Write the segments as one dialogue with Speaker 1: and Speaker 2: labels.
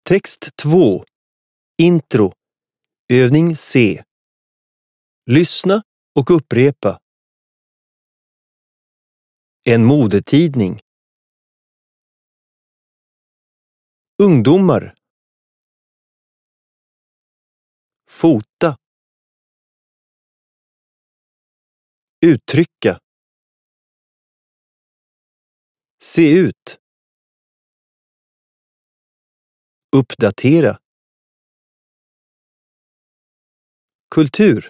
Speaker 1: Text 2. Intro. Övning C. Lyssna och upprepa. En modetidning. Ungdomar. Fota. Uttrycka. Se ut. Uppdatera. Kultur.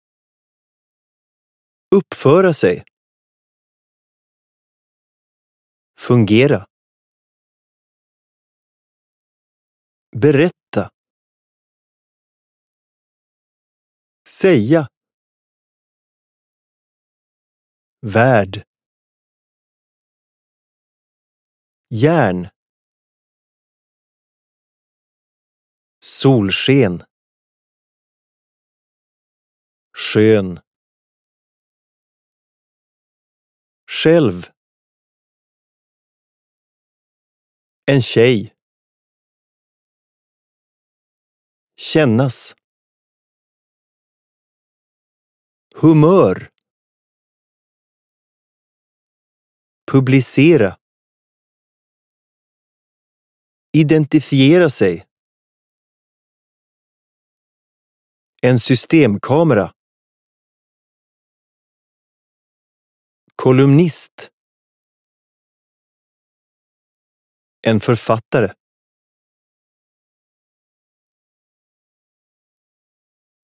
Speaker 1: Uppföra sig. Fungera. Berätta. Säga. Värld. Järn. Solsken. Skön. Själv. En tjej. Kännas. Humör. Publicera. Identifiera sig. En systemkamera. Kolumnist. En författare.